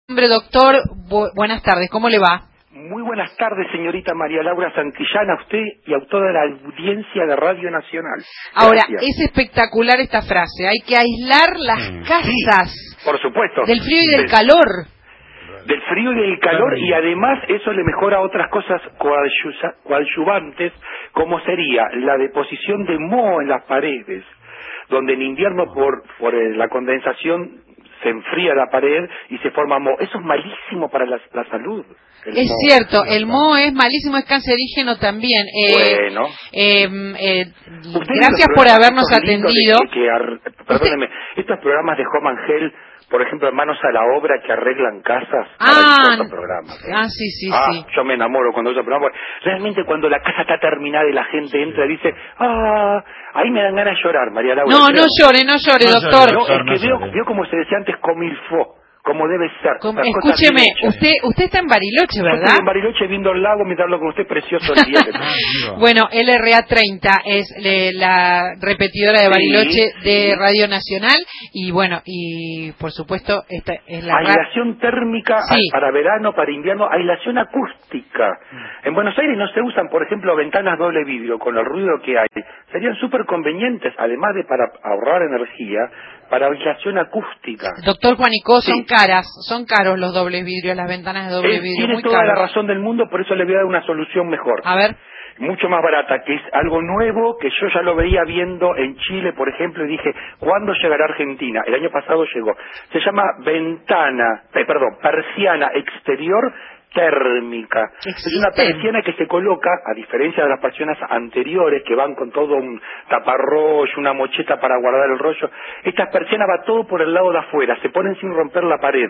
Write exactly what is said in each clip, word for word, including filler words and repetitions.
Hombre, doctor, bu buenas tardes, ¿cómo le va? Muy buenas tardes, señorita María Laura Santillana, a usted y a toda la audiencia de Radio Nacional. Ahora, Gracias. es espectacular esta frase, hay que aislar las mm. casas. Sí, por supuesto. Del frío y del, del calor. Del frío y del calor, y además eso le mejora otras cosas coadyuvantes, como sería la deposición de moho en las paredes, donde en invierno por, por la condensación se enfría la pared y se forma moho. Eso es malísimo para la, la salud. Es moho. Cierto, el moho es malísimo, es cancerígeno también. Eh, bueno. Eh, eh, gracias por habernos atendido. Que, que, perdóneme, estos programas de Home and Health, por ejemplo, Manos a la Obra, que arreglan casas, ah, programas, ¿eh? ah, sí, sí, ah, sí. Yo me enamoro cuando esos programas. Realmente cuando la casa está terminada y la gente entra y dice, ah, ahí me dan ganas de llorar, María Laura. No, no llore, no llore, no, doctor. No, doctor es que no veo, veo como se decía antes, comilfo, como debe ser. Como, escúcheme, usted usted está en Bariloche, ¿verdad? Yo estoy en Bariloche viendo el lago mientras hablo con usted, precioso el día. Bueno, L R A treinta es le, la repetidora de Bariloche sí, de sí. Radio Nacional y bueno, y por supuesto esta es la aislación térmica sí. para verano, para invierno, aislación acústica. En Buenos Aires no se usan, por ejemplo, ventanas doble vidrio con el ruido que hay. Serían súper convenientes, además de para ahorrar energía, para aislación acústica. Doctor Juanico, sí. son caras, son caros los dobles vidrios, las ventanas de doble es, vidrio. Tiene muy toda caros. la razón del mundo, por eso le voy a dar una solución mejor. A ver. Mucho más barata, que es algo nuevo, que yo ya lo veía viendo en Chile, por ejemplo, y dije, ¿cuándo llegará a Argentina? El año pasado llegó. Se llama ventana, eh, perdón, persiana exterior térmica. ¿Existe? Es una persiana que se coloca, a diferencia de las persianas anteriores que van con todo un taparrollo, una mocheta para guardar el rollo, esta persiana va todo por el lado de afuera, se ponen sin romper la pared,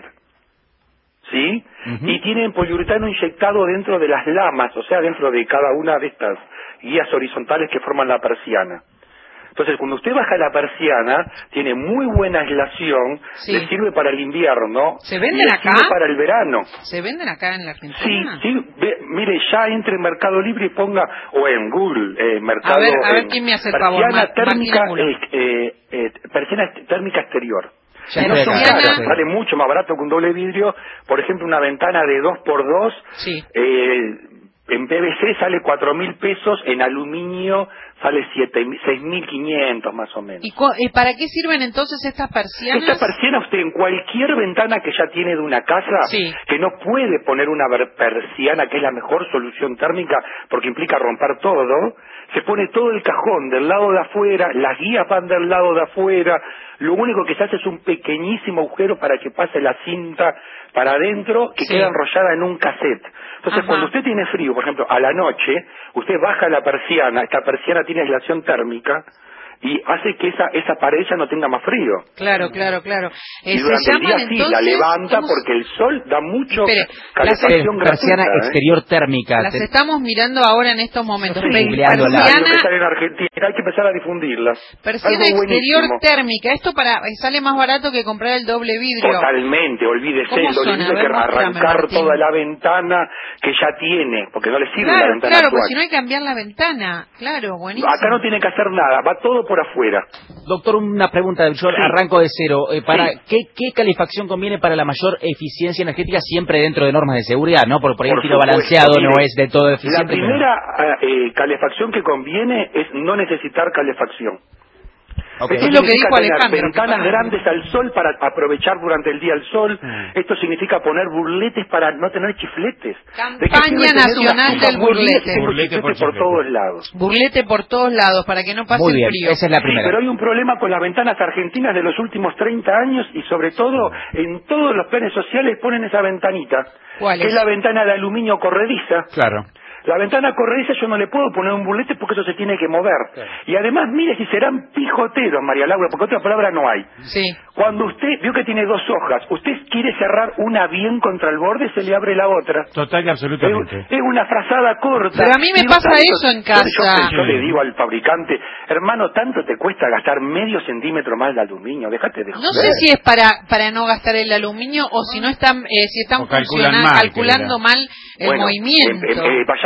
¿sí? Uh-huh. Y tienen poliuretano inyectado dentro de las lamas, o sea, dentro de cada una de estas guías horizontales que forman la persiana. Entonces, cuando usted baja la persiana, tiene muy buena aislación, sí. le sirve para el invierno. ¿Se venden acá? Sirve para el verano. ¿Se venden acá en la Argentina? Sí, sí. Ve, mire, ya entre en Mercado Libre y ponga, o en Google, eh, Mercado... A ver, a ver en, quién me hace el favor. Persiana térmica, eh, eh, eh, persiana térmica exterior. Ya no son caras, sí. vale mucho más barato que un doble vidrio. Por ejemplo, una ventana de dos por dos, sí. eh, en P V C sale cuatro mil pesos, en aluminio sale seis mil quinientos más o menos. ¿Y, ¿Y para qué sirven entonces estas persianas? Esta persiana usted en cualquier ventana que ya tiene de una casa, sí. que no puede poner una persiana, que es la mejor solución térmica, porque implica romper todo, se pone todo el cajón del lado de afuera, las guías van del lado de afuera, lo único que se hace es un pequeñísimo agujero para que pase la cinta para adentro, que sí. queda enrollada en un cassette. Entonces, Ajá. cuando usted tiene frío, por ejemplo, a la noche, usted baja la persiana, esta persiana tiene aislación térmica, y hace que esa esa pared ya no tenga más frío. Claro, claro, claro. Eh, y durante el día sí, entonces, la levanta porque el sol da mucho calefacción gratuita. Persiana ¿eh? exterior térmica. Las estamos mirando ahora en estos momentos. Sí, persiana, que en Argentina, hay que empezar a difundirlas. Persiana Algo exterior buenísimo. térmica. Esto para sale más barato que comprar el doble vidrio. Totalmente, olvídese. Lo olvídese que arrancar Martín. toda la ventana que ya tiene, porque no le sirve claro, la ventana Claro, actual. porque si no hay que cambiar la ventana. Claro, buenísimo. Acá no tiene que hacer nada, va todo por afuera. Doctor, una pregunta, yo sí. arranco de cero. Eh, para sí. ¿qué, ¿Qué calefacción conviene para la mayor eficiencia energética siempre dentro de normas de seguridad? ¿No? Por, por ahí el tiro balanceado mire, no es de todo eficiente. La primera pero... eh, calefacción que conviene es no necesitar calefacción. Okay. Esto es lo que dijo Alejandro. Ventanas grandes al sol para aprovechar durante el día el sol. Mm. Esto significa poner burletes para no tener chifletes. Campaña nacional del burlete. Burlete por, por todos lados. Burlete por todos lados para que no pase Muy bien, el frío. Esa es la primera. Sí, pero hay un problema con las ventanas argentinas de los últimos treinta años y sobre todo en todos los planes sociales ponen esa ventanita. ¿Cuál es? Que es la ventana de aluminio corrediza. Claro. La ventana corrediza yo no le puedo poner un burlete porque eso se tiene que mover. Claro. Y además, mire si serán pijoteros, María Laura, porque otra palabra no hay. Sí. Cuando usted vio que tiene dos hojas, usted quiere cerrar una bien contra el borde, se le abre la otra. Total y absolutamente. Es, es una frazada corta. Pero a mí me digo, pasa tanto, eso en casa. Yo, yo, yo le digo al fabricante, hermano, tanto te cuesta gastar medio centímetro más de aluminio, déjate de joder. No sé si es para para no gastar el aluminio o si no están, eh, si están calculan mal, calculando mal el bueno, movimiento. Eh, eh, vayamos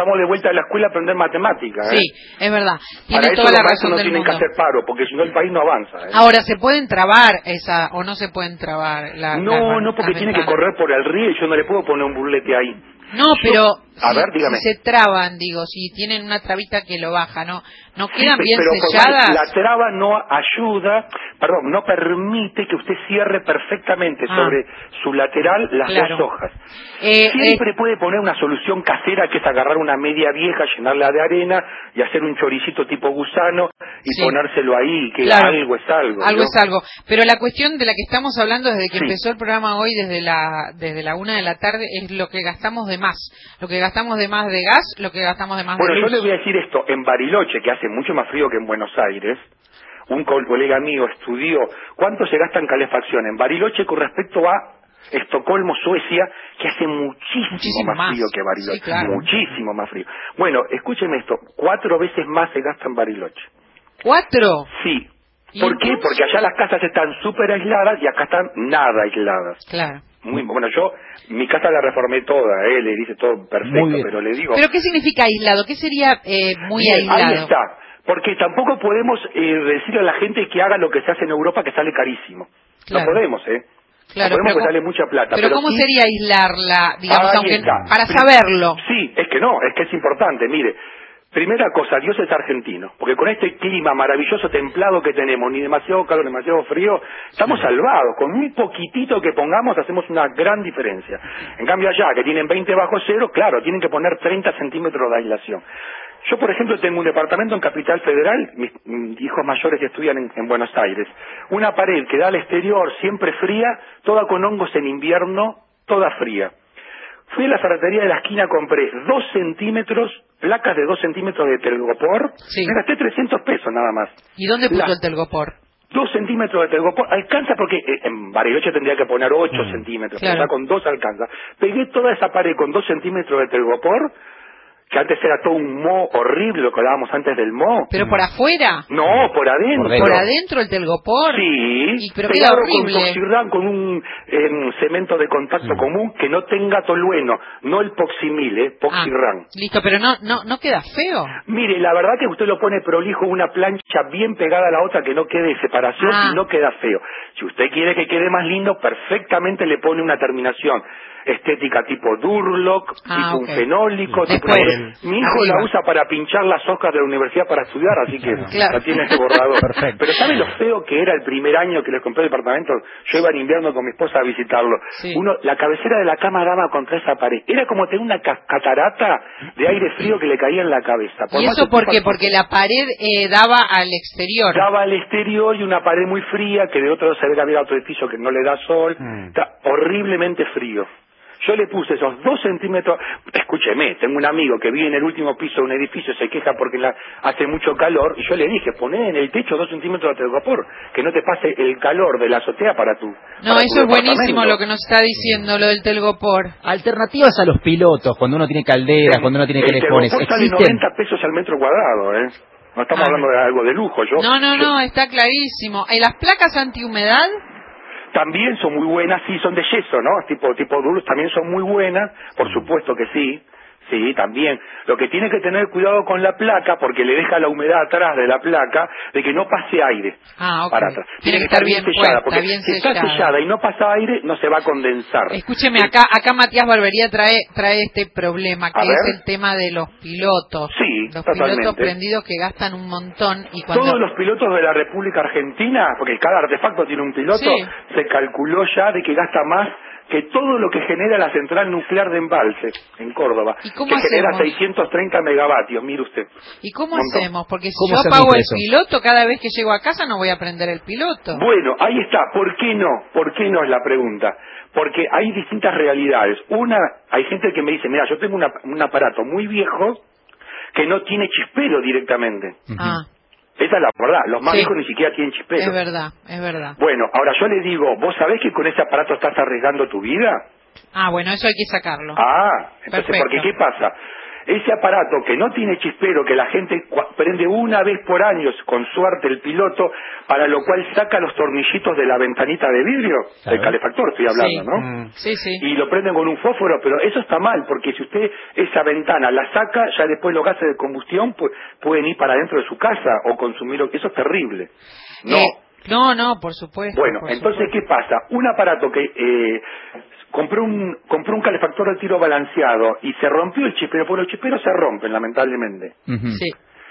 empezamos de vuelta a la escuela a aprender matemáticas. ¿eh? Sí, es verdad. Tiene Para eso toda los la maestros razón no del tienen mundo. que hacer paro, porque si no el país no avanza. ¿eh? Ahora, ¿se pueden trabar esa o no se pueden trabar? La, No, la, no, porque las tiene que ventanas? correr por el río y yo no le puedo poner un burlete ahí. No, pero Yo- a si, ver, dígame. si se traban, digo, si tienen una trabita que lo baja, ¿no? ¿No Sí, quedan pe- bien pero por selladas? más, la traba no ayuda, perdón, no permite que usted cierre perfectamente Ah. sobre su lateral las Claro. dos hojas. Eh, Siempre puede poner una solución casera, que es agarrar una media vieja, llenarla de arena y hacer un choricito tipo gusano y Sí. ponérselo ahí, que Claro. algo es algo. Algo ¿no? es algo. Pero la cuestión de la que estamos hablando desde que Sí. empezó el programa hoy, desde la desde la una de la tarde, es lo que gastamos de más. Lo que gastamos de más de gas, lo que gastamos de más Bueno, de yo luz. le voy a decir esto, en Bariloche, que hace mucho más frío que en Buenos Aires, un co- colega mío estudió cuánto se gasta en calefacción en Bariloche con respecto a Estocolmo, Suecia, que hace muchísimo, Muchísimo más, más. frío que Bariloche, Sí, claro. muchísimo más frío. Bueno, escúcheme esto, cuatro veces más se gasta en Bariloche. ¿Cuatro? Sí. ¿Y ¿Por qué? entonces? Porque allá las casas están súper aisladas y acá están nada aisladas. Claro. Muy bueno, yo mi casa la reformé toda, eh, le hice todo perfecto, Muy bien. pero le digo... ¿Pero qué significa aislado? ¿Qué sería eh, muy Bien, aislado? ahí está. Porque tampoco podemos eh, decirle a la gente que haga lo que se hace en Europa, que sale carísimo. Claro. No podemos, ¿eh? Claro, no podemos pero porque ¿cómo- sale mucha plata. Pero, Pero, ¿cómo sí- sería aislarla, digamos, Ahí aunque está. para Pri- saberlo? Sí, es que no, es que es importante. Mire, primera cosa, Dios es argentino. Porque con este clima maravilloso, templado que tenemos, ni demasiado calor, ni demasiado frío, estamos salvados. Con un poquitito que pongamos hacemos una gran diferencia. En cambio allá, que tienen veinte bajo cero, claro, tienen que poner treinta centímetros de aislación. Yo, por ejemplo, tengo un departamento en Capital Federal, mis, mis hijos mayores que estudian en, en Buenos Aires. Una pared que da al exterior, siempre fría, toda con hongos en invierno, toda fría. Fui a la ferretería de la esquina, compré dos centímetros, placas de dos centímetros de telgopor, Sí. me gasté trescientos pesos nada más. ¿Y dónde puso La- el telgopor? Dos centímetros de telgopor, alcanza porque eh, en Bariloche tendría que poner ocho Mm. centímetros, Claro. pero ya con dos alcanza. Pegué toda esa pared con dos centímetros de telgopor, que antes era todo un moho horrible, lo que hablábamos antes del moho. ¿Pero por afuera? No, por adentro. Por dentro. ¿Por adentro el telgopor? Sí, Y- pero queda pegado con horrible. Toxirran, con un em, cemento de contacto Mm. común que no tenga tolueno, no el Poximil, eh, Ah, Poxirran. listo, pero no, no, no queda feo. Mire, la verdad que usted lo pone prolijo, una plancha bien pegada a la otra que no quede separación Ah. y no queda feo. Si usted quiere que quede más lindo, perfectamente le pone una terminación estética tipo Durlock, Ah, tipo ok. un fenólico, tipo Después, una- Mi hijo arriba. la usa para pinchar las hojas de la universidad para estudiar, así que Claro. la tiene ese borrador. Perfecto. Pero ¿sabe lo feo que era el primer año que le compré el departamento? Yo iba en invierno con mi esposa a visitarlo. Sí. Uno, la cabecera de la cama daba contra esa pared. Era como tener una ca- catarata de aire frío que le caía en la cabeza. Por ¿Y más eso que por usted qué? pase- Porque la pared eh, daba al exterior. Daba al exterior y una pared muy fría, que de otro se ve que había otro edificio que no le da sol. Mm. Está horriblemente frío. Yo le puse esos dos centímetros, escúcheme, tengo un amigo que vive en el último piso de un edificio, se queja porque la, hace mucho calor, y yo le dije, poné en el techo dos centímetros de telgopor, que no te pase el calor de la azotea para tu No, para tu eso es buenísimo departamento. lo que nos está diciendo, lo del telgopor. Alternativas a los pilotos, cuando uno tiene calderas, cuando uno tiene El calefones, telgopor sale ¿existen? noventa pesos al metro cuadrado, ¿eh? No estamos Ah. hablando de algo de lujo, yo... No, no, yo- no, está clarísimo. ¿Y las placas antihumedad? También son muy buenas, sí, son de yeso, ¿no? Tipo tipo duros, también son muy buenas, por supuesto que sí, sí, también. Lo que tiene que tener cuidado con la placa, porque le deja la humedad atrás de la placa, de que no pase aire Ah, ok. para atrás. Tiene que estar bien sellada, puesta, porque bien si está sellada. sellada y no pasa aire, no se va a condensar. Escúcheme, acá acá Matías Barbería trae trae este problema, que A es ver. el tema de los pilotos. Sí, Los totalmente. pilotos prendidos que gastan un montón y cuando... Todos los pilotos de la República Argentina, porque cada artefacto tiene un piloto, Sí. se calculó ya de que gasta más que todo lo que genera la central nuclear de Embalse, en Córdoba, ¿Y cómo que genera hacemos? seiscientos treinta megavatios, mire usted. ¿Y cómo Montón. hacemos? Porque si ¿Cómo yo se apago el administra eso? piloto, cada vez que llego a casa no voy a prender el piloto. Bueno, ahí está, ¿por qué no? ¿Por qué no es la pregunta? Porque hay distintas realidades. Una, hay gente que me dice, mira, yo tengo una- un aparato muy viejo que no tiene chispero directamente. Ah, Esa es la verdad, los más Sí. viejos ni siquiera tienen chispero. es verdad, es verdad. Bueno, ahora yo le digo, ¿vos sabés que con ese aparato estás arriesgando tu vida? Ah, bueno, eso hay que sacarlo. Ah, entonces, Perfecto. porque ¿qué pasa? ese aparato que no tiene chispero, que la gente prende una vez por año, con suerte el piloto, para lo cual saca los tornillitos de la ventanita de vidrio, claro. del calefactor estoy hablando, sí. ¿no? Mm. Sí, sí. Y lo prenden con un fósforo, pero eso está mal, porque si usted esa ventana la saca, ya después los gases de combustión pues, pueden ir para dentro de su casa o consumir, eso es terrible. No. Eh, no, no, por supuesto. Bueno, por entonces, supuesto. ¿qué pasa? Un aparato que eh, compró un compró un calefactor de tiro balanceado y se rompió el chispero, porque los chisperos se rompen, lamentablemente. Uh-huh. Sí.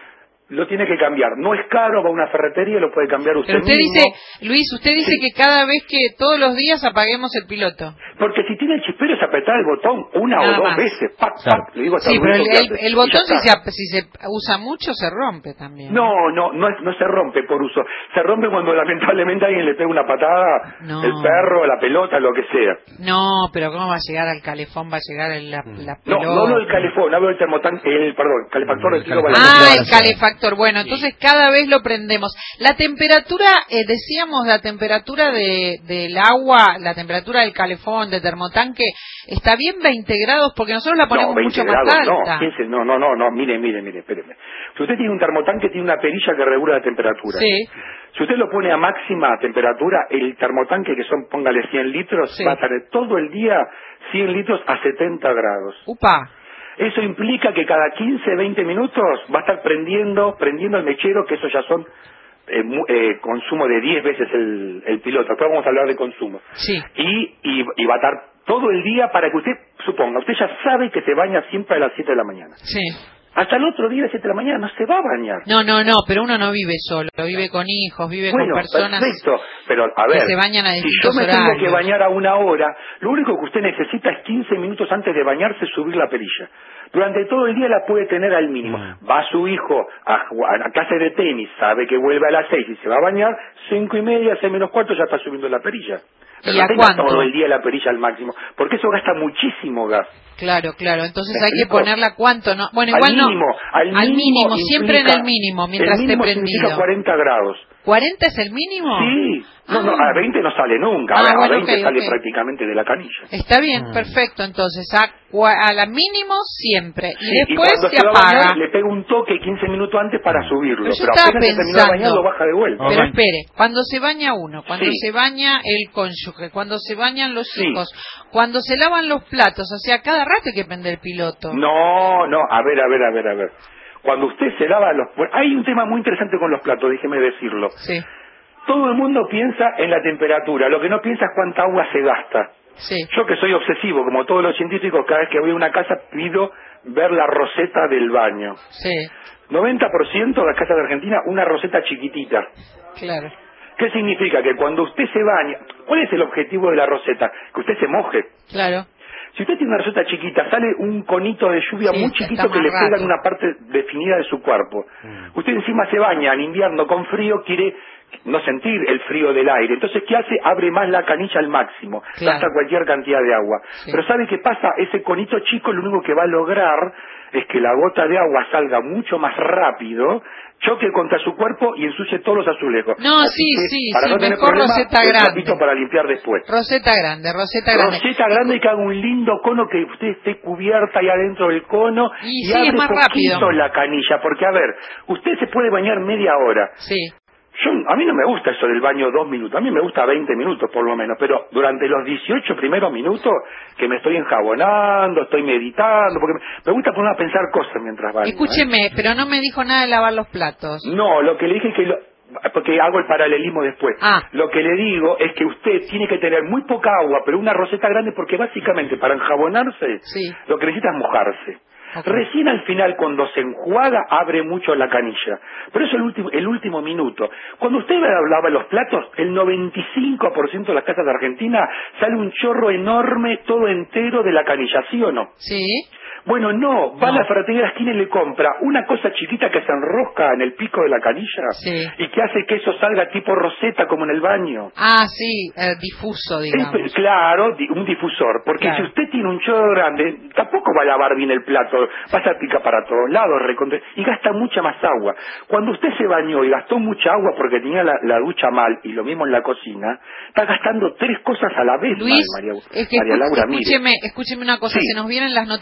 Lo tiene que cambiar. No es caro, va a una ferretería y lo puede cambiar usted Pero usted mismo. dice, Luis, usted dice Sí. que cada vez que todos los días apaguemos el piloto. Porque si tiene el chispero es apretar el botón una Nada o dos más. veces. Pac, Claro. pac, le digo hasta Sí, pero el, ruido que el, hace. el Y botón ya si está. se, si se usa mucho se rompe también. No, no, no, es- no se rompe por uso. Se rompe cuando lamentablemente alguien le pega una patada, No. el perro, la pelota, lo que sea. No, pero ¿cómo va a llegar al calefón? Va a llegar el- la, la No, pelota. no, no el calefón, hablo del termotanque, el, perdón, calefactor de El tiro calefactor. balanceado. Ah, el calefactor. Bueno, entonces cada vez lo prendemos. La temperatura, eh, decíamos, la temperatura de, del agua, la temperatura del calefón, de termotanque, ¿está bien veinte grados? Porque nosotros la ponemos No, veinte mucho más grados, alta. no, piense, no, no, no, no, mire, mire, mire, espéreme. Si usted tiene un termotanque, tiene una perilla que regula la temperatura. Sí. Si usted lo pone a máxima temperatura, el termotanque, que son, póngale cien litros, Sí. va a tener todo el día cien litros a setenta grados. Upa. Eso implica que cada quince, veinte minutos va a estar prendiendo, prendiendo el mechero, que eso ya son eh, mu- eh, consumo de diez veces el, el piloto. Después vamos a hablar de consumo. Sí. Y, y, y va a estar todo el día para que usted, suponga, usted ya sabe que se baña siempre a las siete de la mañana. Sí. Hasta el otro día a las siete de la mañana no se va a bañar. No, no, no, pero uno no vive solo, vive con hijos, vive Bueno, con personas perfecto, pero a que ver, se bañan a si yo distintos me tengo horarios. que bañar a una hora, lo único que usted necesita es quince minutos antes de bañarse subir la perilla. Durante todo el día la puede tener al mínimo. Mm. Va su hijo a, jugar- a clase de tenis, sabe que vuelve a las seis y se va a bañar, cinco y media, seis menos cuarto ya está subiendo la perilla. Pero ¿Y no a tenga cuánto? todo el día la perilla al máximo, porque eso gasta muchísimo gas. Claro, claro, entonces ¿Me hay que explico? ponerla cuánto, ¿no? Bueno, igual al mínimo, no. al mínimo, mínimo, siempre en implica- el mínimo, mientras el mínimo esté significa prendido. cuarenta grados. ¿cuarenta es el mínimo? Sí, no, no, Ah. a veinte no sale nunca, Ah, a bueno, veinte ok, sale ok. prácticamente de la canilla. Está bien, Mm. perfecto, entonces a, cua- a la mínimo siempre y Sí, después y cuando se se va a bañar, apaga. le pega un toque quince minutos antes para subirlo, Pero yo pero estaba apenas se terminó de bañar pensando- lo baja de vuelta. Pero Ok. espere, cuando se baña uno, cuando Sí. se baña el cónyuge, cuando se bañan los Sí. hijos, cuando se lavan los platos, o sea, cada rato hay que prender el piloto. No, no, a ver, a ver, a ver, a ver. Cuando usted se lava los... bueno, hay un tema muy interesante con los platos, déjeme decirlo. Sí, Todo el mundo piensa en la temperatura, lo que no piensa es cuánta agua se gasta. sí. Yo que soy obsesivo, como todos los científicos, cada vez que voy a una casa pido ver la roseta del baño. Sí, noventa por ciento de las casas de Argentina, una roseta chiquitita. claro. ¿Qué significa? Que cuando usted se baña, ¿cuál es el objetivo de la roseta? Que usted se moje. Claro. Si usted tiene una roseta chiquita, sale un conito de lluvia Sí, muy está chiquito que más le pega en rato. una parte definida de su cuerpo. Usted encima se baña en invierno con frío, quiere no sentir el frío del aire. Entonces, ¿qué hace? Abre más la canilla al máximo, Claro. gasta cualquier cantidad de agua. Sí. Pero ¿sabe qué pasa? Ese conito chico lo único que va a lograr es que la gota de agua salga mucho más rápido, choque contra su cuerpo y ensucie todos los azulejos. No, Así sí, que, sí, para sí, no tener mejor problema, roseta el grande. trapito para limpiar después. Roseta grande, roseta grande. Roseta grande y que haga un lindo cono que usted esté cubierta ahí adentro del cono Y y, sí, abre es más poquito rápido. la canilla, porque a ver, usted se puede bañar media hora. Sí. Yo, a mí no me gusta eso del baño dos minutos, a mí me gusta veinte minutos por lo menos, pero durante los dieciocho primeros minutos que me estoy enjabonando, estoy meditando, porque me, me gusta poner a pensar cosas mientras baño. ¿eh? Escúcheme, pero no me dijo nada de lavar los platos. No, lo que le dije es que... Lo, porque hago el paralelismo después. Ah. Lo que le digo es que usted tiene que tener muy poca agua, pero una roseta grande, porque básicamente para enjabonarse Sí. lo que necesita es mojarse. Ok. Recién al final, cuando se enjuaga, abre mucho la canilla. Pero eso es el último, el último minuto. Cuando usted lava los platos, el noventa y cinco por ciento de las casas de Argentina sale un chorro enorme, todo entero de la canilla, ¿sí o no? Sí. Bueno, no, va No. a la ferretería de la esquina y le compra una cosa chiquita que se enrosca en el pico de la canilla Sí. y que hace que eso salga tipo roseta como en el baño. Ah, sí, eh, difuso, digamos. Es, claro, di- un difusor, porque Claro. si usted tiene un chorro grande, tampoco va a lavar bien el plato, va a pica para todos lados, recontra- y gasta mucha más agua. Cuando usted se bañó y gastó mucha agua porque tenía la, la ducha mal, y lo mismo en la cocina, está gastando tres cosas a la vez Luis, mal, María, es que María escu- Laura, mire. escúcheme, escúcheme una cosa, Sí. se nos vienen las noticias. Solamente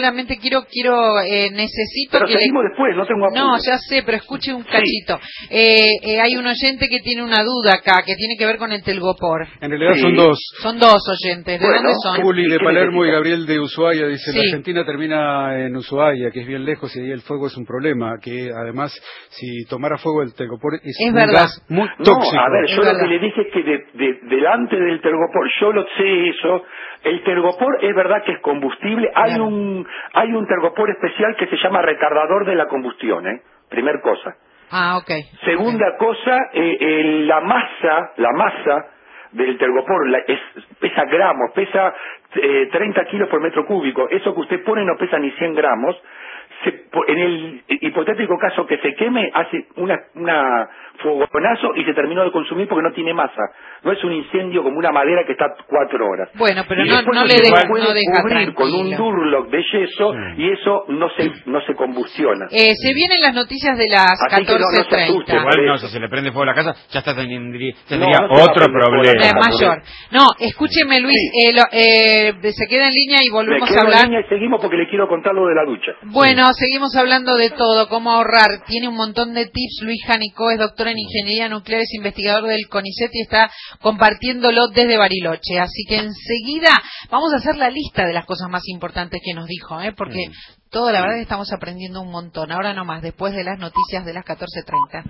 rápidamente quiero, quiero, eh, necesito pero que seguimos le... después, no tengo apuro. No, ya sé, pero escuche un cachito. Sí. Eh, eh, hay un oyente que tiene una duda acá, que tiene que ver con el telgopor. En realidad sí. son dos. Son dos oyentes. ¿De bueno, dónde son? Juli de Palermo y Gabriel de Ushuaia. Dice, sí. la Argentina termina en Ushuaia, que es bien lejos, y ahí el fuego es un problema, que además, si tomara fuego el telgopor es, es un verdad. gas muy tóxico. No, a ver, es yo verdad. lo que le dije es que de, de, delante del telgopor, yo lo sé eso, el telgopor es verdad que es combustible, hay claro. un hay un telgopor especial que se llama retardador de la combustión, ¿eh? Primer cosa. Ah, ok. Segunda okay. cosa, eh, eh, la masa, la masa del telgopor la, es, pesa gramos, pesa eh, treinta kilos por metro cúbico, eso que usted pone no pesa ni cien gramos, se, en el hipotético caso que se queme, hace una, una fogonazo y se terminó de consumir porque no tiene masa. No es un incendio como una madera que está cuatro horas. Bueno, pero y no, no le deja, puede no deja cubrir con un Durlock de yeso sí. y eso no se no se combustiona. Eh, se vienen las noticias de las catorce treinta. No, no Igual no, si se le prende fuego a la casa, ya está tendría, tendría no, no otro problema. Es mayor. No, escúcheme Luis, sí. eh, lo, eh, se queda en línea y volvemos a hablar. En línea y seguimos porque le quiero contar lo de la ducha. Bueno, sí. seguimos hablando de todo, cómo ahorrar. Tiene un montón de tips. Luis Janicó es doctor en ingeniería nuclear, es investigador del CONICET y está compartiéndolo desde Bariloche. Así que enseguida vamos a hacer la lista de las cosas más importantes que nos dijo, ¿eh? porque mm. todo, la verdad, que estamos aprendiendo un montón. Ahora nomás, después de las noticias de las catorce treinta.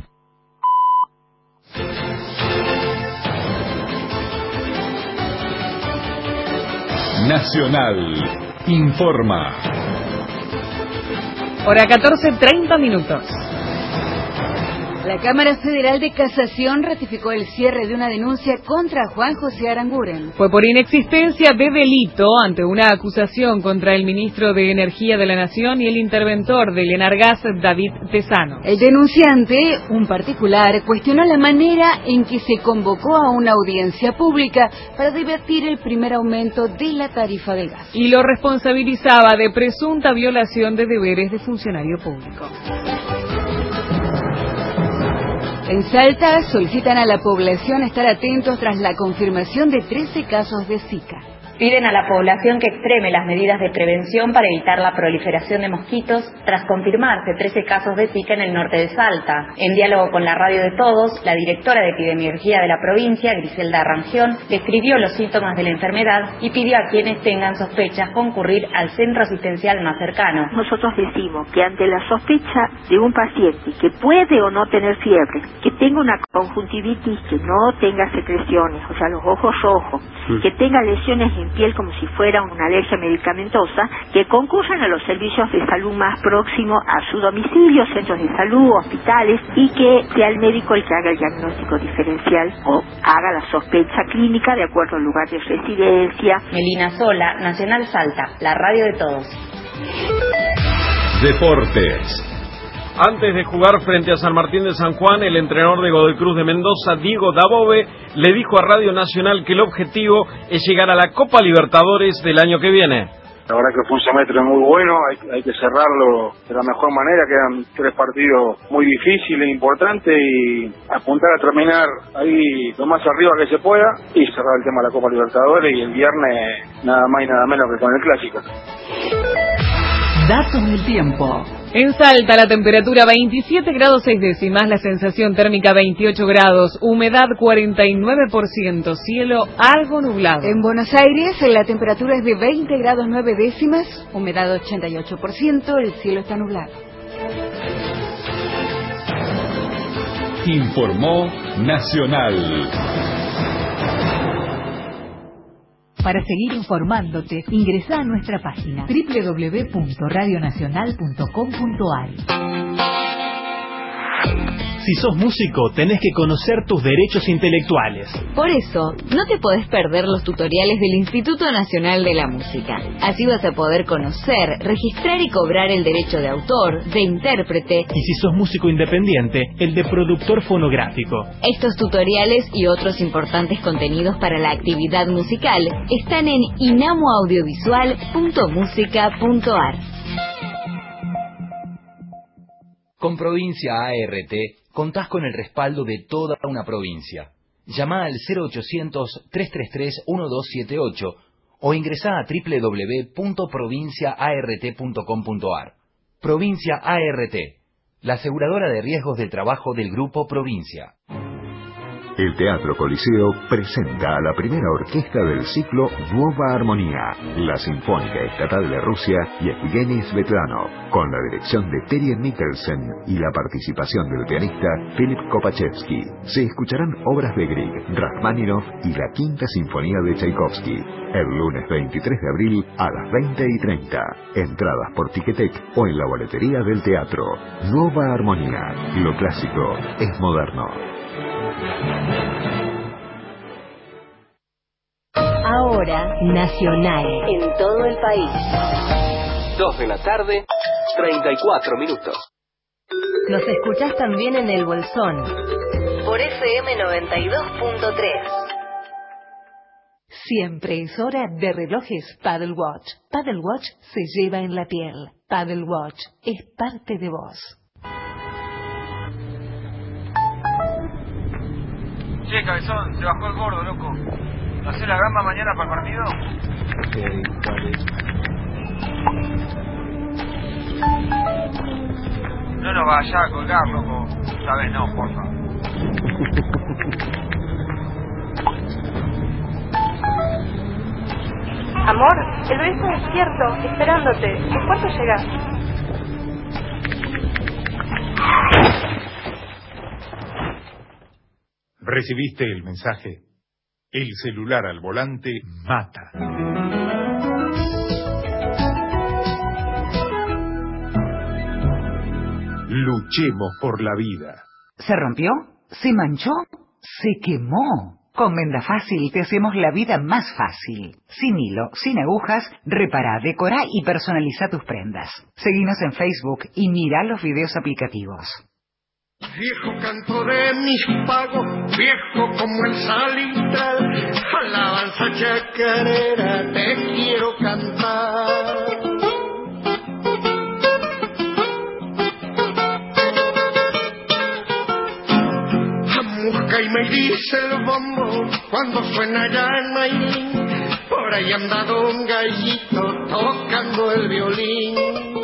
Nacional informa. Hora catorce, treinta minutos. La Cámara Federal de Casación ratificó el cierre de una denuncia contra Juan José Aranguren. Fue por inexistencia de delito ante una acusación contra el ministro de Energía de la Nación y el interventor del Enargas, David Tesano. El denunciante, un particular, cuestionó la manera en que se convocó a una audiencia pública para debatir el primer aumento de la tarifa del gas. Y lo responsabilizaba de presunta violación de deberes de funcionario público. En Salta solicitan a la población estar atentos tras la confirmación de trece casos de Zika. Piden a la población que extreme las medidas de prevención para evitar la proliferación de mosquitos tras confirmarse trece casos de Zika en el norte de Salta. En diálogo con la Radio de Todos, la directora de epidemiología de la provincia, Griselda Rangión, describió los síntomas de la enfermedad y pidió a quienes tengan sospechas concurrir al centro asistencial más cercano. Nosotros decimos que ante la sospecha de un paciente que puede o no tener fiebre, que tenga una conjuntivitis, que no tenga secreciones, o sea, los ojos rojos, sí. que tenga lesiones en piel como si fuera una alergia medicamentosa, que concurran a los servicios de salud más próximos a su domicilio, centros de salud, hospitales, y que sea el médico el que haga el diagnóstico diferencial o haga la sospecha clínica de acuerdo al lugar de residencia. Melina Sola, Nacional Salta, la radio de todos. Deportes. Antes de jugar frente a San Martín de San Juan, el entrenador de Godoy Cruz de Mendoza, Diego Dabove, le dijo a Radio Nacional que el objetivo es llegar a la Copa Libertadores del año que viene. La verdad que fue un semestre muy bueno, hay, hay que cerrarlo de la mejor manera, quedan tres partidos muy difíciles, importantes, y apuntar a terminar ahí lo más arriba que se pueda y cerrar el tema de la Copa Libertadores, y el viernes nada más y nada menos que con el Clásico. Datos del tiempo. En Salta la temperatura veintisiete grados seis décimas, la sensación térmica veintiocho grados, humedad cuarenta y nueve por ciento, cielo algo nublado. En Buenos Aires la temperatura es de veinte grados nueve décimas, humedad ochenta y ocho por ciento, el cielo está nublado. Informó Nacional. Para seguir informándote, ingresa a nuestra página doble u doble u doble u punto radio nacional punto com punto a r. Si sos músico, tenés que conocer tus derechos intelectuales. Por eso, no te podés perder los tutoriales del Instituto Nacional de la Música. Así vas a poder conocer, registrar y cobrar el derecho de autor, de intérprete. Y si sos músico independiente, el de productor fonográfico. Estos tutoriales y otros importantes contenidos para la actividad musical están en inamo audiovisual punto música punto a r. Con Provincia A R T contás con el respaldo de toda una provincia. Llama al cero ochocientos, trescientos treinta y tres, doce setenta y ocho o ingresá a doble u doble u doble u punto provincia art punto com punto ar. Provincia A R T, la aseguradora de riesgos del trabajo del Grupo Provincia. El Teatro Coliseo presenta a la primera orquesta del ciclo Nueva Armonía, la Sinfónica Estatal de Rusia y Evgeny Svetlano, con la dirección de Terje Mikkelsen y la participación del pianista Philip Kopachevsky. Se escucharán obras de Grieg, Rachmaninoff y la Quinta Sinfonía de Tchaikovsky, el lunes veintitrés de abril a las veinte y treinta. Entradas por Ticketek o en la boletería del teatro. Nueva Armonía, lo clásico es moderno. Ahora, Nacional, en todo el país. dos de la tarde, treinta y cuatro minutos. Nos escuchás también en El Bolsón, por F M noventa y dos punto tres. Siempre es hora de relojes Paddle Watch. Paddle Watch se lleva en la piel. Paddle Watch es parte de vos. Che, cabezón, se bajó el gordo, loco. ¿Hacés la gamba mañana para el partido? Ok, dale. No nos vayas a colgar, loco. Sabes, no, porfa. Amor, el bebé está despierto, esperándote. ¿A cuánto llegás? ¿Recibiste el mensaje? El celular al volante mata. Luchemos por la vida. ¿Se rompió? ¿Se manchó? ¿Se quemó? Con Venda Fácil te hacemos la vida más fácil. Sin hilo, sin agujas, repará, decorá y personaliza tus prendas. Seguinos en Facebook y mirá los videos aplicativos. Viejo canto de mis pagos, viejo como el salitral, alabanza chacarera, te quiero cantar. Amusca y me dice el bombo, cuando suena ya en Mailín, por ahí anda don Gallito tocando el violín.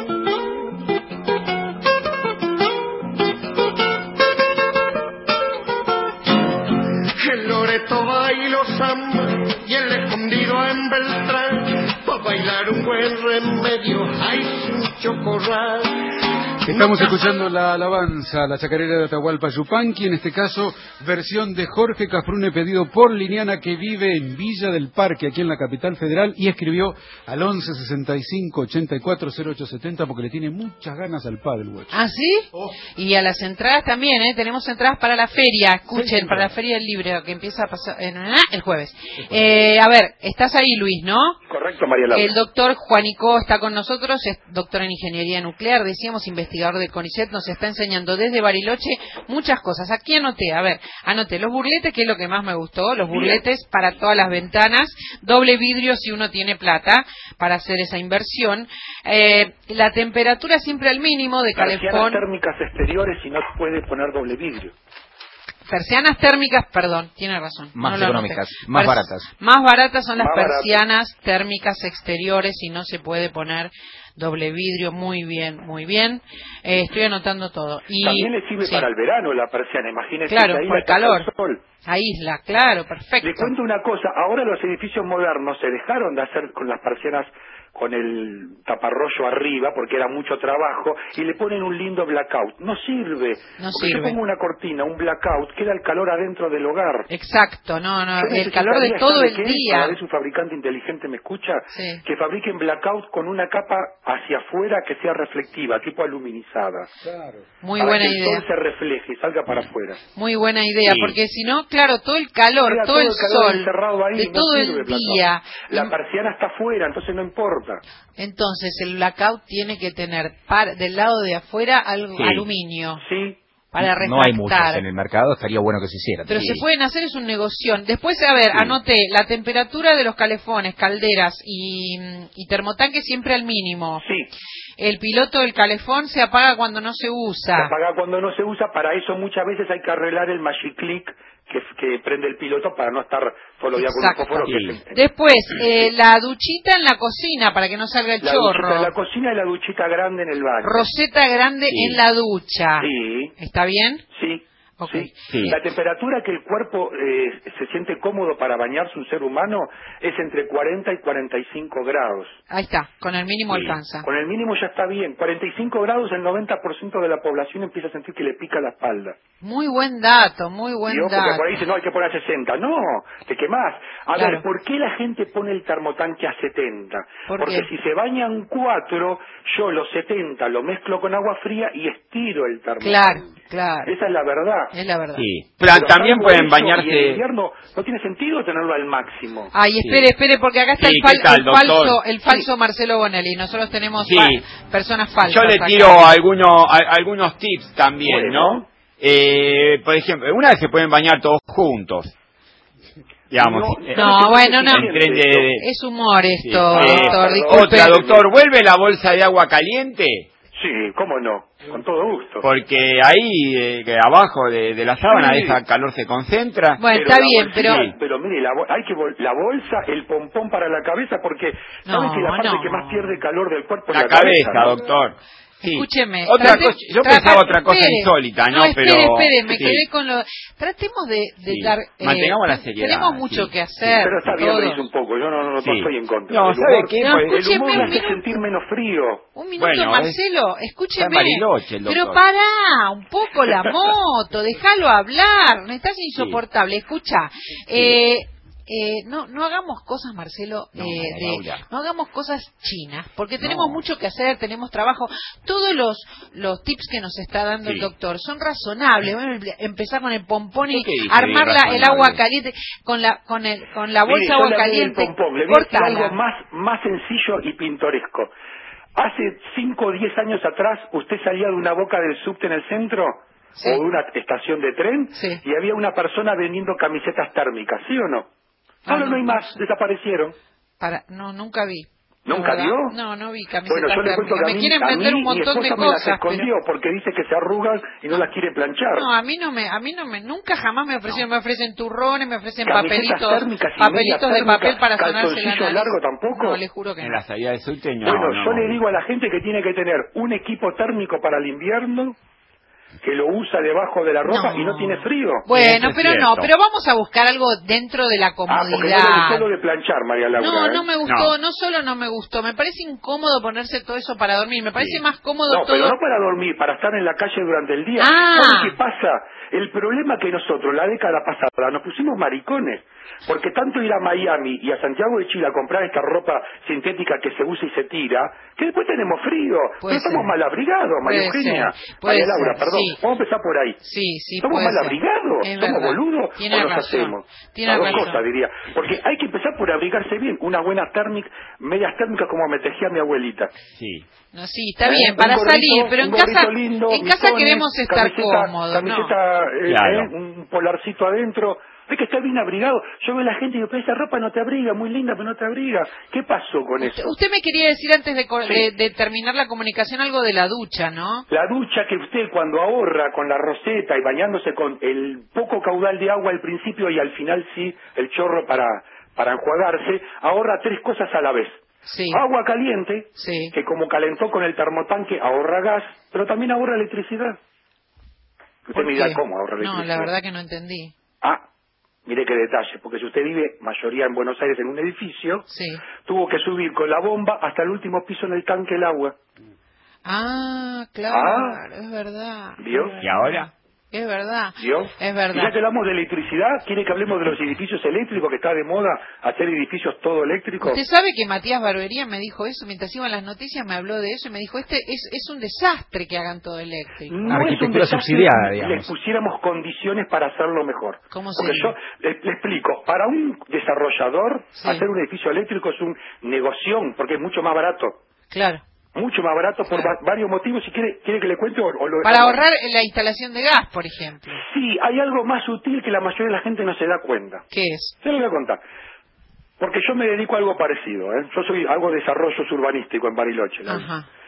El Loreto bailo samba y el escondido en Beltrán, para bailar un buen remedio hay un chocorral. Estamos escuchando la alabanza, la chacarera de Atahualpa Yupanqui, en este caso versión de Jorge Cafrune, pedido por Liliana, que vive en Villa del Parque, aquí en la capital federal, y escribió al once sesenta y cinco ochenta y cuatro cero ocho setenta porque le tiene muchas ganas al Paddle Watch. ¿Ah, sí? Oh. Y a las entradas también, ¿eh? Tenemos entradas para la feria, escuchen, sí, para la feria del libro, que empieza a pasar eh, el jueves. Eh, a ver, estás ahí, Luis, ¿no? Correcto, María Laura. El doctor Juanico está con nosotros, es doctor en ingeniería nuclear, decíamos, investigador del CONICET, nos está enseñando desde Bariloche muchas cosas. Aquí anoté, a ver, anoté los burletes, que es lo que más me gustó, los burletes para todas las ventanas, doble vidrio si uno tiene plata para hacer esa inversión, eh, la temperatura siempre al mínimo de calefón. Persianas térmicas exteriores y no puede poner doble vidrio. Persianas térmicas, perdón, tiene razón. Más no económicas, más Pers baratas. Más baratas son las más persianas baratas. térmicas exteriores y no se puede poner doble vidrio. Muy bien, muy bien. Eh, estoy anotando todo. Y, también le sirve sí. para el verano la persiana, imagínese. Claro, ahí por el calor. El sol. Aísla, claro, perfecto. Le cuento una cosa, ahora los edificios modernos se dejaron de hacer con las persianas con el taparrollo arriba porque era mucho trabajo y le ponen un lindo blackout. No sirve. No porque sirve. yo pongo una cortina, un blackout, queda el calor adentro del hogar. Exacto, no, no, el calor de todo el día. Cada vez un fabricante inteligente me escucha, sí. que fabriquen blackout con una capa hacia afuera que sea reflectiva, tipo aluminizada. Claro. Muy para buena que idea. el sol se refleje y salga para afuera. Muy buena idea, sí. porque si no, claro, todo el calor, todo, todo el, el calor sol, encerrado ahí, de no todo el blackout. día. La persiana está afuera, entonces no importa. Entonces el blackout tiene que tener par, del lado de afuera algo, sí. aluminio. Sí. Para refractar. No hay muchos en el mercado, estaría bueno que se hiciera. Pero sí. se pueden hacer, es un negocio. Después, a ver, sí. anoté, la temperatura de los calefones, calderas y, y termotanques siempre al mínimo. Sí. El piloto del calefón se apaga cuando no se usa. Se apaga cuando no se usa, para eso muchas veces hay que arreglar el Magic Click, que, que prende el piloto para no estar todos los días con un fósforo. Que Después, eh, la duchita en la cocina para que no salga el la chorro. duchita en la cocina y la duchita grande en el baño. Roseta grande Sí. en la ducha. Sí. ¿Está bien? Sí. Okay. Sí. La temperatura que el cuerpo eh, se siente cómodo para bañarse un ser humano es entre cuarenta y cuarenta y cinco grados. Ahí está, con el mínimo Sí. alcanza. Con el mínimo ya está bien. cuarenta y cinco grados, el noventa por ciento de la población empieza a sentir que le pica la espalda. Muy buen dato, muy buen Y ojo que dato. por ahí dice, no, hay que poner a sesenta. No, te quemás. A Claro. ver, ¿por qué la gente pone el termotanque a setenta? ¿Por Porque qué? si se bañan cuatro, yo los setenta lo mezclo con agua fría y estiro el termotanque. Claro, claro. Esa es la verdad. Es la verdad. Sí. Pero también salvo pueden eso, bañarse... Y en invierno no tiene sentido tenerlo al máximo. Ay, espere, espere, porque acá está Sí, el, fal- ¿qué tal, el falso, doctor? el falso Marcelo Bonelli. Nosotros tenemos Sí. fa- personas falsas. Yo le acá. tiro algunos, a- algunos tips también, Bueno. ¿no? Eh, por ejemplo, una vez se pueden bañar todos juntos. Digamos. No, eh, No, bueno, no. en tren de- Es humor sí. esto, Eh, doctor. Disculpe. Otra, doctor, ¿vuelve la bolsa de agua caliente? Sí, cómo no, con todo gusto. Porque ahí, eh, que abajo de, de la sábana, Sí. esa calor se concentra. Bueno, está la bien, bolsita- pero... pero mire, la, bol- hay que vol- la bolsa, el pompón para la cabeza, porque ¿saben No, que la parte no. que más pierde calor del cuerpo es La la cabeza, ¿no? doctor. Sí. Escúcheme. Otra trate- cosa, yo tra- pensaba otra cosa espere. insólita, ¿no? espere, Pero espere, me sí. quedé con lo... Tratemos de, de Sí. dar... eh, Mantengamos la seriedad, Tenemos mucho sí. que hacer. Pero está bien todos. reírse un poco, yo no, no, no Sí. estoy en contra. No, el ¿sabe humor, qué? No, Pues, el humor escúcheme me un hace minuto. sentir menos frío. Un minuto, Bueno, Marcelo, Está escúcheme. en Bariloche, el Pero doctor. pará, un poco la moto, déjalo hablar, no estás insoportable. Escucha, eh, eh, no no hagamos cosas, Marcelo, No, eh, de, Laura. no hagamos cosas chinas, porque tenemos No. mucho que hacer, tenemos trabajo. Todos los los tips que nos está dando Sí. el doctor son razonables. Bueno, empezar con el pompón y ¿Yo qué dije armar la- el razonable? agua caliente con la con el con la bolsa Mire, de yo agua le hablé del caliente. pompón, le voy a decir Cortala. algo más, más sencillo y pintoresco. Hace cinco o diez años atrás, usted salía de una boca del subte en el centro, Sí. o de una estación de tren, Sí. y había una persona vendiendo camisetas térmicas, ¿sí o no? Ahora Ah, no, no hay no más, sé. desaparecieron. Para, no, nunca vi. ¿Nunca ¿verdad? vio? No, no vi camisetas Bueno, yo le cuento térmicas. que a Me mí, quieren a vender mí un montón mi de esposa me las cosas, escondió pero... porque dice que se arrugan y no las quiere planchar. No, a mí no me, a mí no me, nunca jamás me ofrecieron, me ofrecen turrones, me ofrecen Camisetas papelitos, térmicas y papelitos medias de papel térmicas, para sonarse la calzoncillo nariz. largo tampoco. No, le juro que En no. la salida de subte, no, Bueno, no. yo le digo a la gente que tiene que tener un equipo térmico para el invierno, que lo usa debajo de la ropa No. y no tiene frío. Bueno, Eso es pero no, cierto. pero vamos a buscar algo dentro de la Ah, porque no le comodidad. gustó lo de planchar, María Laura. No, ¿eh? no me gustó, no. solo no me gustó, me parece incómodo ponerse todo eso para dormir, me parece Sí. más cómodo No, todo. pero no para dormir, para estar en la calle durante el día. Ah. ¿Sabe qué pasa? El problema que nosotros, la década pasada, nos pusimos maricones. Porque tanto ir a Miami y a Santiago de Chile a comprar esta ropa sintética que se usa y se tira, que después tenemos frío. Puede Pero estamos ser. mal abrigados, María Puede Eugenia. ser, puede María Laura, ser, perdón. sí. Vamos a empezar por ahí. Sí, sí, ¿Somos puede mal ser. abrigados? Es ¿Somos verdad. boludos? Tiene ¿O nos razón. hacemos? Tiene Las dos razón. cosas, diría. Porque hay que empezar por abrigarse bien. Una buena térmica, medias térmicas como me tejía mi abuelita. Sí. No, sí, está ¿Eh? bien, Un para gorrito, salir, pero en un casa, gorrito lindo, en casa mitones, queremos estar camiseta- cómodos, Camiseta, ¿no? eh, Claro. eh, un polarcito adentro. Hay que estar bien abrigado. Yo veo a la gente y digo, pero esa ropa no te abriga, muy linda, pero no te abriga. ¿Qué pasó con Usted, eso? usted me quería decir antes de, co- Sí. de- de terminar la comunicación algo de la ducha, ¿no? La ducha que usted cuando ahorra con la roseta y bañándose con el poco caudal de agua al principio y al final sí el chorro para, para enjuagarse, ahorra tres cosas a la vez. Sí. Agua caliente, Sí. que como calentó con el termotanque ahorra gas, pero también ahorra electricidad. Usted ¿Por me dirá qué? cómo ahorra No, electricidad. la verdad que no entendí. Ah, mire qué detalle, porque si usted vive, mayoría en Buenos Aires, en un edificio, Sí. tuvo que subir con la bomba hasta el último piso en el tanque el agua. Ah, claro, Ah. es verdad. ¿Vio? ¿Y ahora? Es verdad. ¿Vio? Es Y verdad. ya que hablamos de electricidad, ¿quiere que hablemos de los edificios eléctricos, que está de moda hacer edificios todo eléctricos? Usted sabe que Matías Barbería me dijo eso, mientras iban las noticias me habló de eso y me dijo, este es, es un desastre que hagan todo eléctrico. No es un Arquitectura desastre subsidiada, si digamos. les pusiéramos condiciones para hacerlo mejor. ¿Cómo Porque sería? yo le, le explico, para un desarrollador Sí. hacer un edificio eléctrico es un negoción, porque es mucho más barato. Claro. Mucho más barato por va- varios motivos. Si quiere, quiere que le cuente o, o lo Para o- ahorrar la instalación de gas, por ejemplo. Sí, hay algo más sutil que la mayoría de la gente no se da cuenta. ¿Qué es? Se lo voy a contar. Porque yo me dedico a algo parecido, ¿eh? Yo soy algo de desarrollo urbanístico en Bariloche. ¿no? Ajá.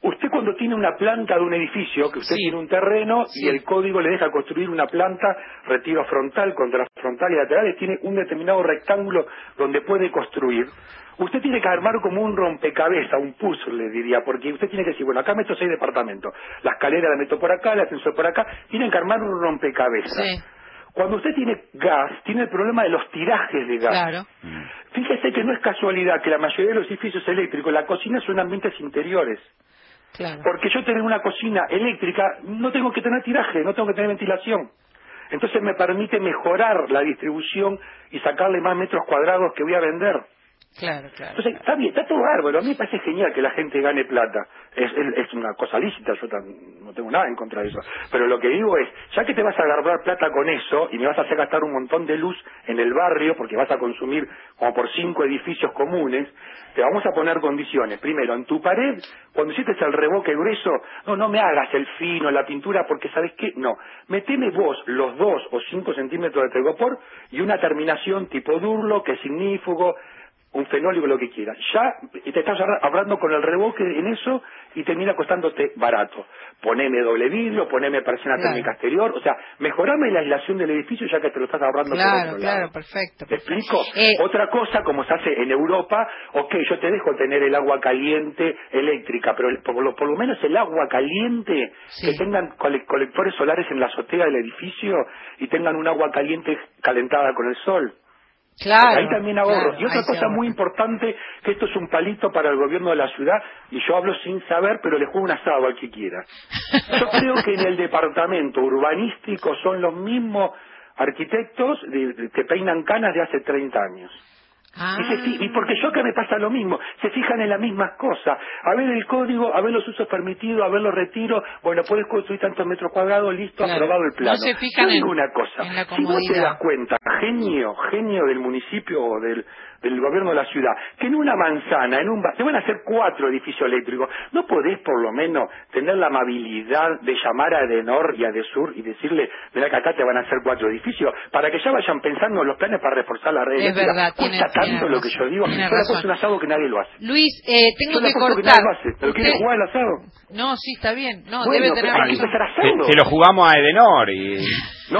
Usted cuando tiene una planta de un edificio, que usted sí. tiene un terreno sí. y el código le deja construir una planta, retiro frontal, contrafrontal y laterales, tiene un determinado rectángulo donde puede construir. Usted tiene que armar como un rompecabezas, un puzzle, le diría, porque usted tiene que decir, bueno, acá meto seis departamentos, la escalera la meto por acá, el ascensor por acá, tienen que armar un rompecabezas. Sí. Cuando usted tiene gas, tiene el problema de los tirajes de gas. Claro. Fíjese que no es casualidad que la mayoría de los edificios eléctricos, la cocina son ambientes interiores. Claro. Porque yo tener una cocina eléctrica, no tengo que tener tiraje, no tengo que tener ventilación. Entonces me permite mejorar la distribución y sacarle más metros cuadrados que voy a vender. Claro, claro. Entonces, está bien, está todo bárbaro. A mí me parece genial que la gente gane plata. Es, es, es una cosa lícita, yo tan, no tengo nada en contra de eso. Pero lo que digo es, ya que te vas a agarrar plata con eso y me vas a hacer gastar un montón de luz en el barrio, porque vas a consumir como por cinco edificios comunes, te vamos a poner condiciones. Primero, en tu pared, cuando hiciste el revoque grueso, no, no me hagas el fino, la pintura, porque ¿sabes qué? No. Meteme vos los dos o cinco centímetros de telgopor y una terminación tipo durlo, que es ignífugo, un fenólico, lo que quieras. Ya te estás hablando con el revoque en eso y termina costándote barato. Poneme doble vidrio, poneme persiana claro. térmica exterior, o sea, mejorame la aislación del edificio ya que te lo estás ahorrando claro, por otro claro, lado. perfecto. ¿Te explico? Eh, Otra cosa, como se hace en Europa, ok, yo te dejo tener el agua caliente eléctrica, pero por lo, por lo menos el agua caliente, sí. que tengan cole, colectores solares en la azotea del edificio y tengan un agua caliente calentada con el sol. Claro, ahí también ahorro. Claro, y otra cosa muy importante, que esto es un palito para el gobierno de la ciudad, y yo hablo sin saber, pero le juego un asado al que quiera. Yo creo que en el departamento urbanístico son los mismos arquitectos de, de, que peinan canas de hace treinta años. Ah. Y, se, y porque yo acá me pasa lo mismo, se fijan en las mismas cosas, a ver el código, a ver los usos permitidos, a ver los retiros, bueno, puedes construir tantos metros cuadrados, listo, claro. aprobado el plano. No se fijan yo digo en, una cosa, en la si vos te das cuenta, genio, genio del municipio o del, del gobierno de la ciudad, que en una manzana, en un te van a hacer cuatro edificios eléctricos, ¿no podés por lo menos tener la amabilidad de llamar a Edenor y a Edesur y decirle, mirá que acá te van a hacer cuatro edificios, para que ya vayan pensando en los planes para reforzar la red es eléctrica? Verdad, tiene, tanto lo que yo digo, yo le puse un asado que nadie lo hace. Luis, eh, tengo yo que cortar. Que nadie lo hace. ¿Pero quiere jugar el asado? No, sí, está bien. No, bueno, debe tener hay que empezar a hacerlo. Se, se lo jugamos a Edenor y... No,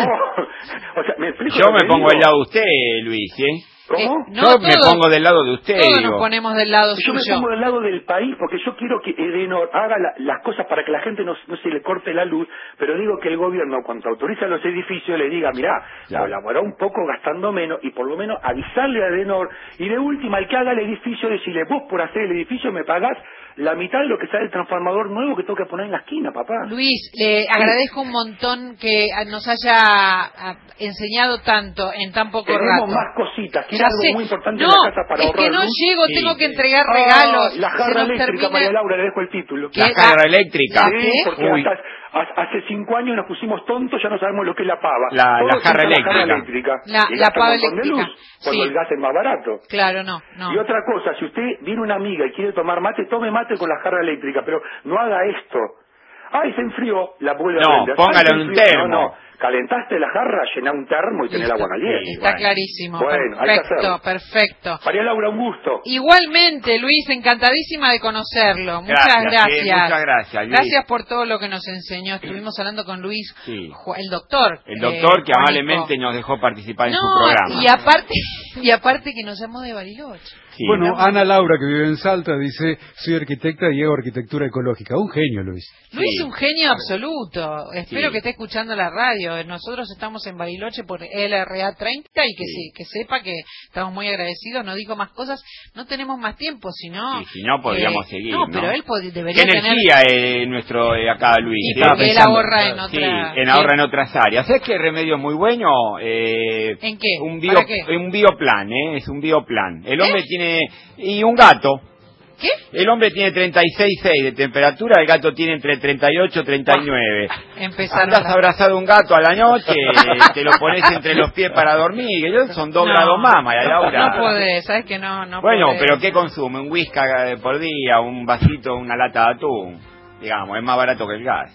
o sea, me explico. Yo me pongo digo. del lado de usted, Luis, ¿eh? ¿Cómo? Eh, no, yo todos, me pongo del lado de usted. Todos digo. nos ponemos del lado yo suyo. Yo me pongo del lado del país porque yo quiero que Edenor haga la, las cosas para que la gente no, no se le corte la luz, pero digo que el gobierno cuando autoriza los edificios le diga, mirá, claro. colaborá un poco gastando menos y por lo menos avisarle a Edenor y de última al que haga el edificio decirle, vos por hacer el edificio me pagás la mitad de lo que sale el transformador nuevo que tengo que poner en la esquina, papá. Luis, le sí. agradezco un montón que nos haya enseñado tanto en tan poco Tenemos rato. Tenemos más cositas, que es ya algo sé. muy importante no, en la casa para es ahorrar que no luz. llego, sí. tengo que entregar ah, regalos. La jarra eléctrica, termina... María Laura, le dejo el título. La jarra eléctrica. Sí, porque hasta, hace cinco años nos pusimos tontos, ya no sabemos lo que es la pava. La, la jarra eléctrica. La, jarra eléctrica. la, la pava eléctrica. Luz, cuando sí. el gas es más barato. Claro, no, no. Y otra cosa, si usted viene una amiga y quiere tomar mate, tome mate con la jarra eléctrica, pero no haga esto. Ay, se enfrió, la vuelve no, a prender. póngalo Ay, en un termo. No, no. Calentaste la jarra, llená un termo y tenés agua caliente. Está bueno. clarísimo. Bueno, perfecto, perfecto. María Laura, un gusto. Igualmente, Luis, encantadísima de conocerlo. Muchas gracias. gracias. Sí, muchas gracias, Luis. Gracias por todo lo que nos enseñó. Estuvimos hablando con Luis, sí. el doctor. El doctor eh, que amablemente nos dejó participar en no, su programa. Y aparte, y aparte que nos llamó de Bariloche. Sí, bueno, ¿no? Ana Laura, que vive en Salta, dice, soy arquitecta y hago arquitectura ecológica. Un genio, Luis. Luis sí. es un genio absoluto. Espero sí. que esté escuchando la radio. Nosotros estamos en Bariloche por L R A treinta y que, sí. se, que sepa que estamos muy agradecidos. No digo más cosas. No tenemos más tiempo, sino... Sí, si no, podríamos eh, seguir, No, ¿no? pero él pod- debería ¿Qué tener... energía eh, nuestro eh, acá, Luis? Y porque él ahorra en otra... Sí, en ahorra en otras áreas. ¿Sabes qué remedio muy bueno? Eh, ¿En qué? Un, bio, ¿Para qué? un bioplan, ¿eh? Es un bioplan. El hombre ¿Eh? tiene... Y un gato. ¿Qué? El hombre tiene treinta y seis punto seis de temperatura, el gato tiene entre treinta y ocho y treinta y nueve. Empezaron Andás a... abrazado a un gato a la noche, te lo pones entre los pies para dormir, son dos no, grados más, María Laura. No podés, ¿sabes que no? no bueno, podés. pero ¿qué consume? Un whisky por día, un vasito, una lata de atún. Digamos, es más barato que el gas.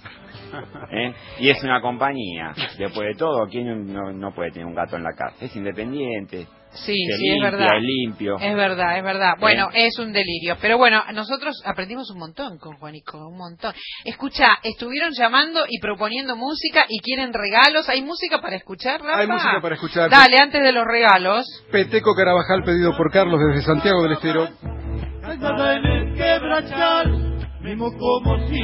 ¿Eh? Y es una compañía. Después de todo, ¿quién no, no puede tener un gato en la casa? Es independiente. Sí, se sí, limpia, es verdad. es limpio. Es verdad, es verdad. Bueno, ¿Eh? es un delirio. Pero bueno, nosotros aprendimos un montón con Juanico, un montón. Escucha, estuvieron llamando y proponiendo música y quieren regalos. ¿Hay música para escuchar, Rafa? Hay música para escuchar. Dale, antes de los regalos. Peteco Carabajal, pedido por Carlos desde Santiago del Estero. Callada en el quebrachal, mismo como si